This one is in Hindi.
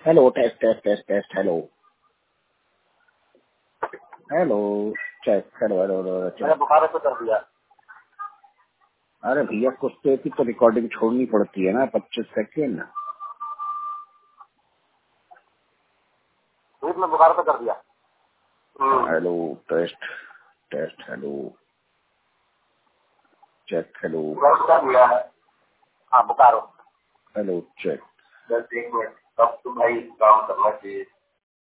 Hello test test test test hello hello check hello hello hello check. बुखार तो कर दिया। अरे भैया कुछ तो की तो रिकॉर्डिंग छोड़नी पड़ती है ना 25 सेकेंड। पेट में बुखार तो कर दिया। Hello test test hello check hello कर दिया है। हाँ बुखार हो। Hello check. 10 मिनट तब तो भाई काम करना चाहिए।